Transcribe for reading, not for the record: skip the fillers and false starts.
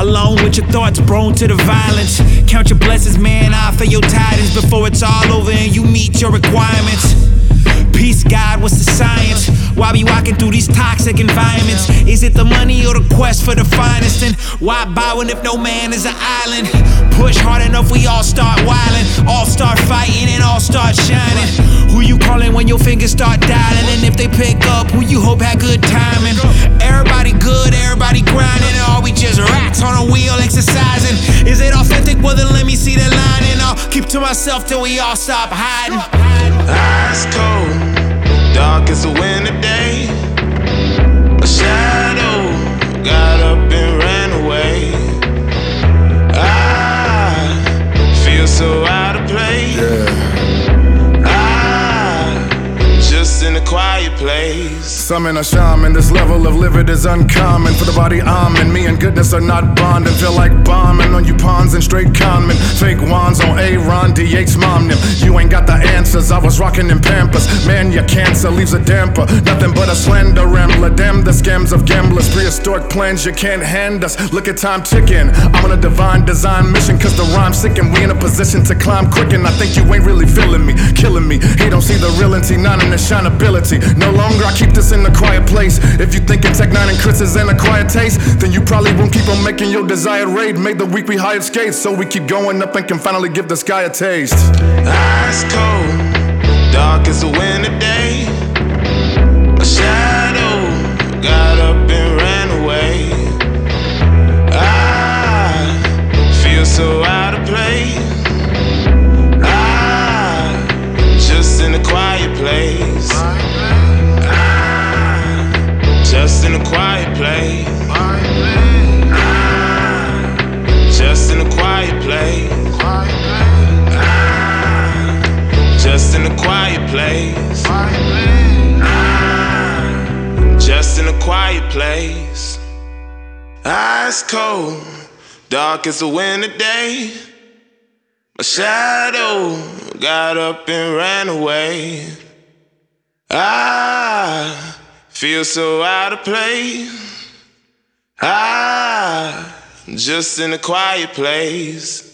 Alone with your thoughts prone to the violence. Count your blessings, man, I feel your tidings before it's all over and you meet your requirements. Peace, God, what's the science? Why be walking through these toxic environments? Is it the money or the quest for the finest? And why bowing if no man is an island? Push hard enough, we all start wildin', all start fighting and all start shining. Who you calling when your fingers start dialing? And if they pick up, who you hope had good timing? Everybody good, everybody grinding, or are we just rats on a wheel exercising? Is it authentic? Well then let me see the line, and I'll keep to myself till we all stop hiding. Ice cold, dark as a winter day. A shadow got up and ran away. I feel so out of place. Just in a quiet place. Summon a shaman, this level of livid is uncommon. For the body I'm in, me and goodness are not bonding. Feel like bombing on you pawns and straight conmen. Fake wands on Aaron, DH's mom them. You ain't got the answers, I was rocking in Pampers. Man, your cancer leaves a damper. Nothing but a slender rambler. Damn the scams of gamblers. Prehistoric plans you can't hand us. Look at time ticking. I'm on a divine design mission, cause the rhyme's sick and we in a position to climb quick. And I think you ain't really feeling me, killing me. He don't see the reality, none in the shineability. No longer I keep this in a quiet place. If you thinking Tech 9 and Chris is in a quiet taste, then you probably won't keep on making your desired raid. Made the week we hired skates, so we keep going up and can finally give the sky a taste. Ice cold, dark as a winter day. A shadow got up and ran away. I feel so out of place. Just in a quiet place. Just in a quiet place. Just in a quiet place. Just in a quiet place. Just in a quiet place. Ice cold, dark as a winter day. My shadow got up and ran away. I feel so out of place. Just in a quiet place.